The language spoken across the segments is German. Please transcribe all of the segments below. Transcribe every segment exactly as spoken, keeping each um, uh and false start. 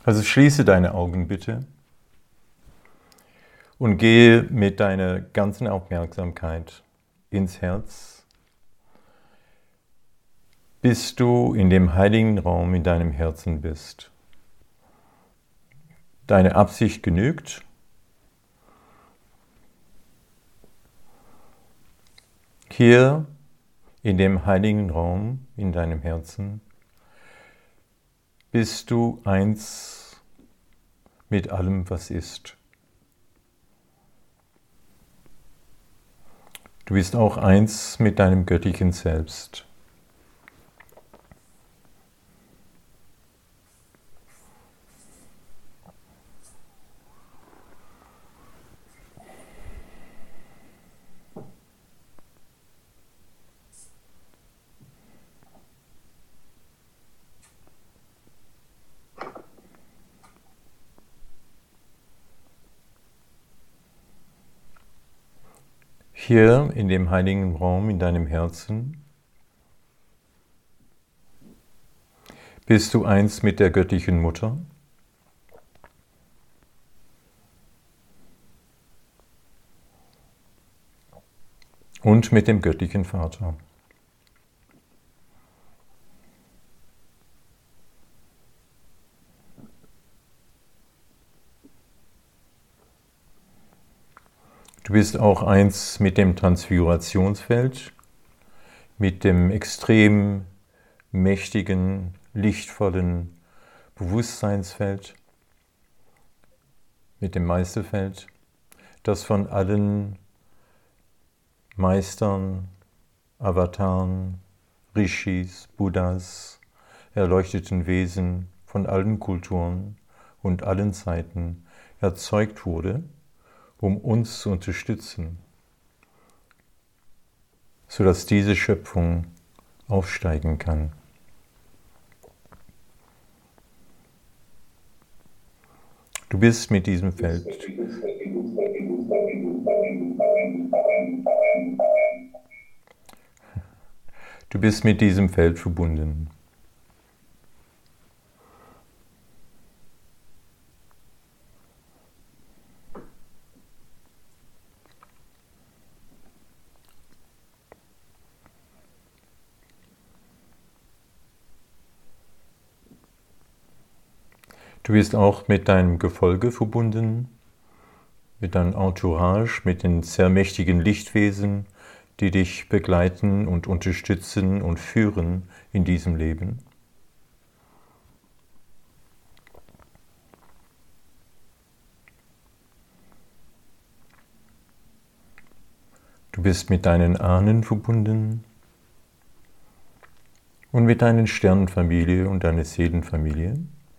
Also schließe deine Augen bitte und gehe mit deiner ganzen Aufmerksamkeit ins Herz, bis du in dem heiligen Raum in deinem Herzen bist. Deine Absicht genügt. Hier in dem heiligen Raum in deinem Herzen bist du eins mit allem, was ist. Du bist auch eins mit deinem göttlichen Selbst. Hier in dem heiligen Raum in deinem Herzen bist du eins mit der göttlichen Mutter und mit dem göttlichen Vater. Du bist auch eins mit dem Transfigurationsfeld, mit dem extrem mächtigen, lichtvollen Bewusstseinsfeld, mit dem Meisterfeld, das von allen Meistern, Avataren, Rishis, Buddhas, erleuchteten Wesen von allen Kulturen und allen Zeiten erzeugt wurde, um uns zu unterstützen, sodass diese Schöpfung aufsteigen kann. Du bist mit diesem Feld. Du bist mit diesem Feld verbunden. Du bist auch mit deinem Gefolge verbunden, mit deinem Entourage, mit den sehr mächtigen Lichtwesen, die dich begleiten und unterstützen und führen in diesem Leben. Du bist mit deinen Ahnen verbunden und mit deiner Sternenfamilie und deiner Seelenfamilie.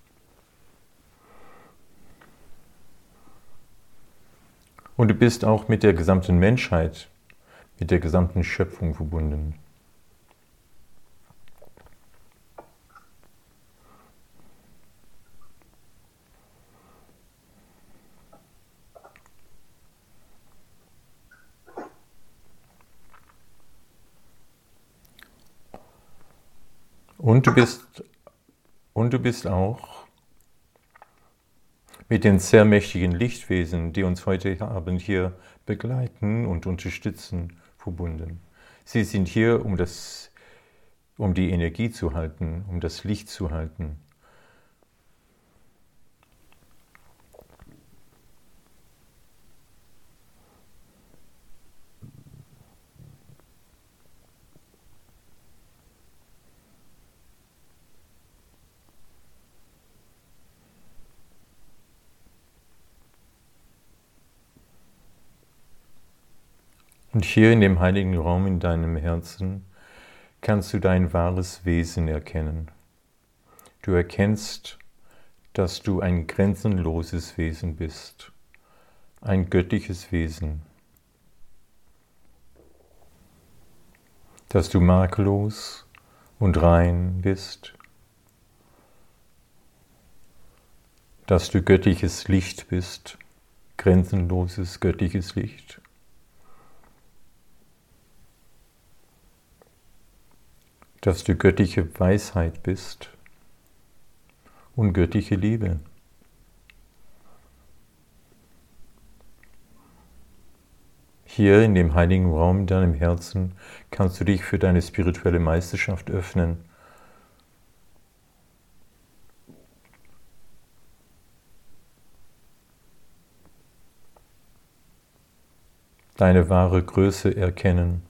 Und du bist auch mit der gesamten Menschheit, mit der gesamten Schöpfung verbunden. Und du bist, und du bist auch mit den sehr mächtigen Lichtwesen, die uns heute Abend hier begleiten und unterstützen, verbunden. Sie sind hier, um, das, um die Energie zu halten, um das Licht zu halten. Und hier in dem heiligen Raum in deinem Herzen kannst du dein wahres Wesen erkennen. Du erkennst, dass du ein grenzenloses Wesen bist, ein göttliches Wesen, dass du makellos und rein bist, dass du göttliches Licht bist, grenzenloses göttliches Licht. Dass du göttliche Weisheit bist und göttliche Liebe. Hier in dem heiligen Raum in deinem Herzen kannst du dich für deine spirituelle Meisterschaft öffnen. Deine wahre Größe erkennen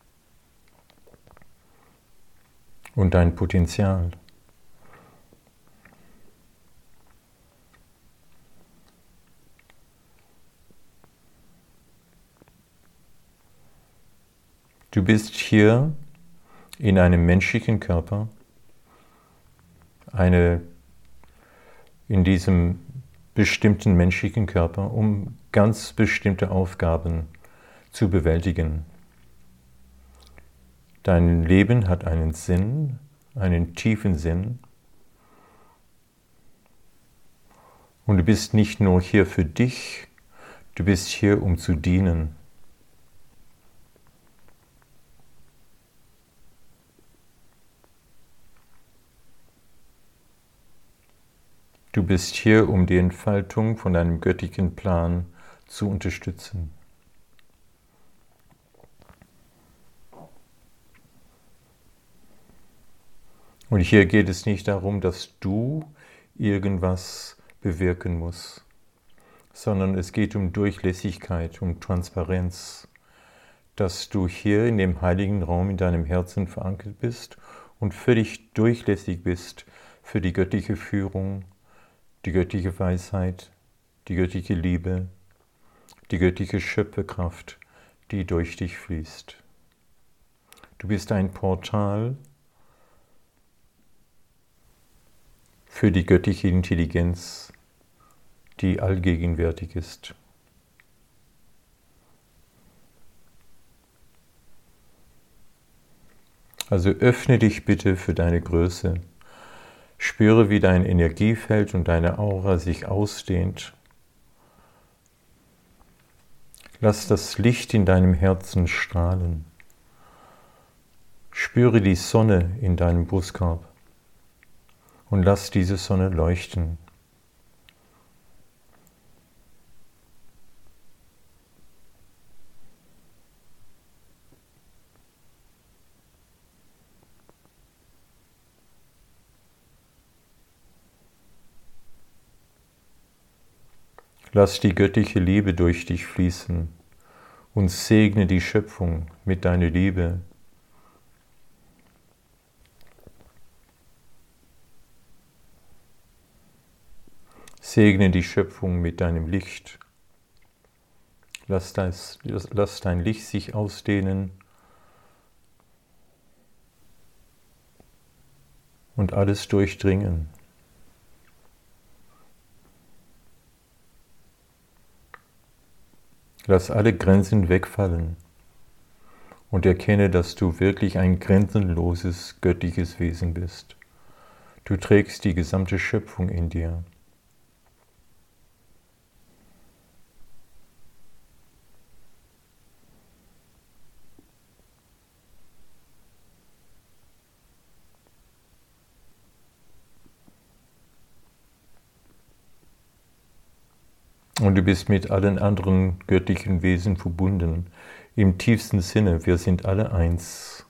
und dein Potenzial. Du bist hier in einem menschlichen Körper, eine, in diesem bestimmten menschlichen Körper, um ganz bestimmte Aufgaben zu bewältigen. Dein Leben hat einen Sinn, einen tiefen Sinn. Und du bist nicht nur hier für dich, du bist hier, um zu dienen. Du bist hier, um die Entfaltung von deinem göttlichen Plan zu unterstützen. Und hier geht es nicht darum, dass du irgendwas bewirken musst, sondern es geht um Durchlässigkeit, um Transparenz, dass du hier in dem heiligen Raum in deinem Herzen verankert bist und völlig durchlässig bist für die göttliche Führung, die göttliche Weisheit, die göttliche Liebe, die göttliche Schöpferkraft, die durch dich fließt. Du bist ein Portal für die göttliche Intelligenz, die allgegenwärtig ist. Also öffne dich bitte für deine Größe. Spüre, wie dein Energiefeld und deine Aura sich ausdehnt. Lass das Licht in deinem Herzen strahlen. Spüre die Sonne in deinem Brustkorb und lass diese Sonne leuchten. Lass die göttliche Liebe durch dich fließen und segne die Schöpfung mit deiner Liebe. Segne die Schöpfung mit deinem Licht. Lass, das, lass dein Licht sich ausdehnen und alles durchdringen. Lass alle Grenzen wegfallen und erkenne, dass du wirklich ein grenzenloses, göttliches Wesen bist. Du trägst die gesamte Schöpfung in dir. Und du bist mit allen anderen göttlichen Wesen verbunden. Im tiefsten Sinne, wir sind alle eins.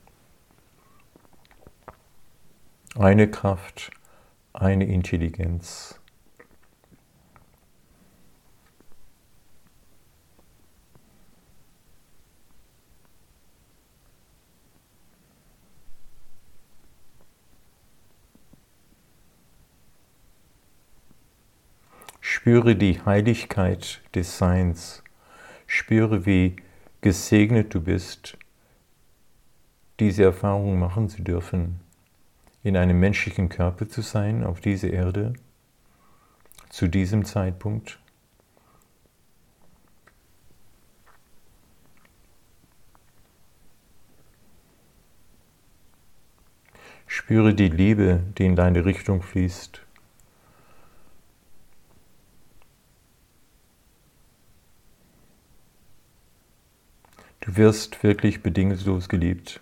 Eine Kraft, eine Intelligenz. Spüre die Heiligkeit des Seins. Spüre, wie gesegnet du bist, diese Erfahrung machen zu dürfen, in einem menschlichen Körper zu sein, auf dieser Erde, zu diesem Zeitpunkt. Spüre die Liebe, die in deine Richtung fließt. Du wirst wirklich bedingungslos geliebt.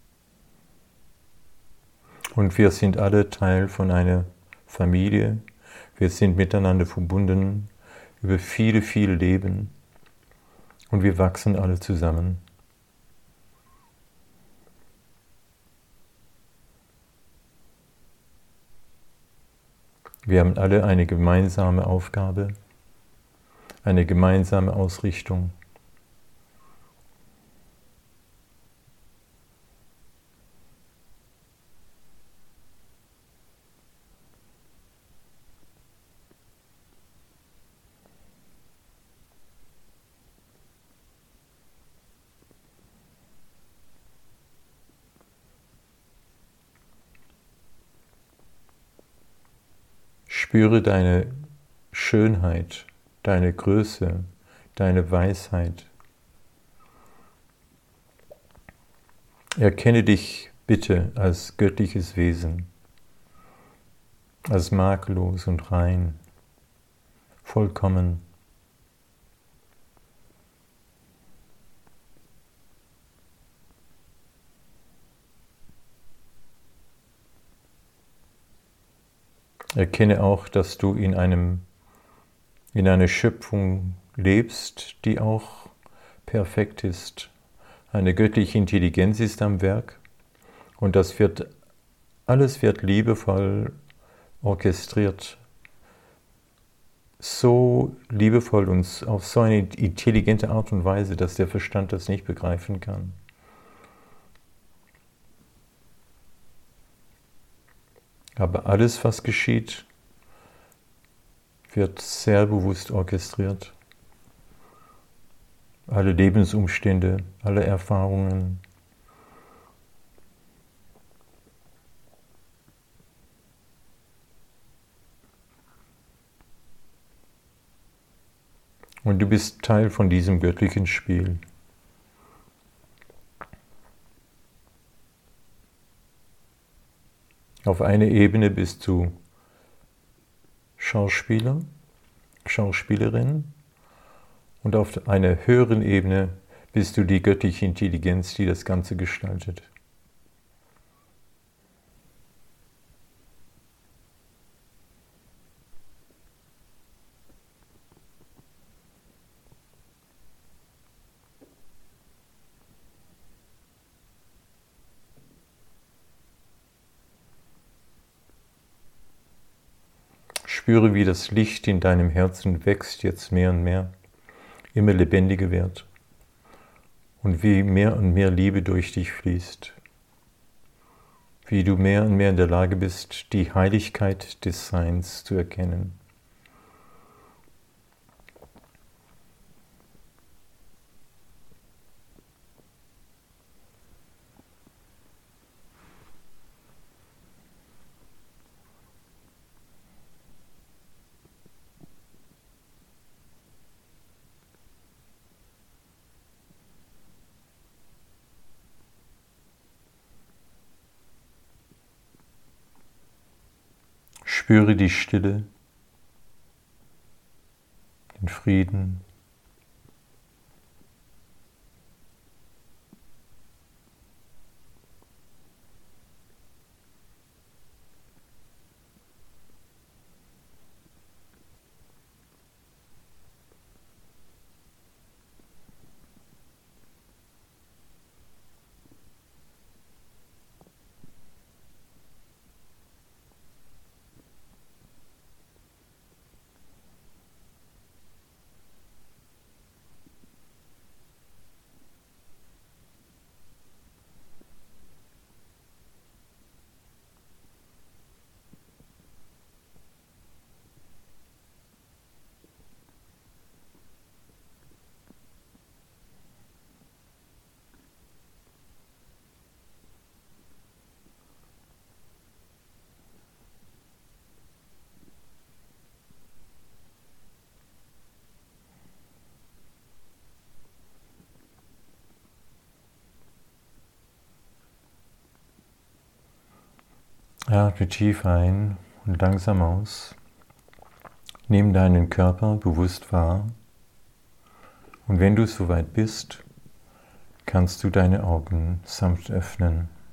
Und wir sind alle Teil von einer Familie, Wir sind miteinander verbunden über viele, viele Leben und wir wachsen alle zusammen. Wir haben alle eine gemeinsame Aufgabe, eine gemeinsame Ausrichtung. Spüre deine Schönheit, deine Größe, deine Weisheit. Erkenne dich bitte als göttliches Wesen, als makellos und rein, vollkommen. Erkenne auch, dass du in, einem, in einer Schöpfung lebst, die auch perfekt ist. Eine göttliche Intelligenz ist am Werk und das wird, alles wird liebevoll orchestriert. So liebevoll und auf so eine intelligente Art und Weise, dass der Verstand das nicht begreifen kann. Aber alles, was geschieht, wird sehr bewusst orchestriert. Alle Lebensumstände, alle Erfahrungen. Und du bist Teil von diesem göttlichen Spiel. Auf einer Ebene bist du Schauspieler, Schauspielerin und auf einer höheren Ebene bist du die göttliche Intelligenz, die das Ganze gestaltet. Spüre, wie das Licht in deinem Herzen wächst, jetzt mehr und mehr, immer lebendiger wird und wie mehr und mehr Liebe durch dich fließt. Wie du mehr und mehr in der Lage bist, die Heiligkeit des Seins zu erkennen. Spüre die Stille, den Frieden. Atme tief ein und langsam aus. Nimm deinen Körper bewusst wahr. Und wenn du soweit bist, kannst du deine Augen sanft öffnen.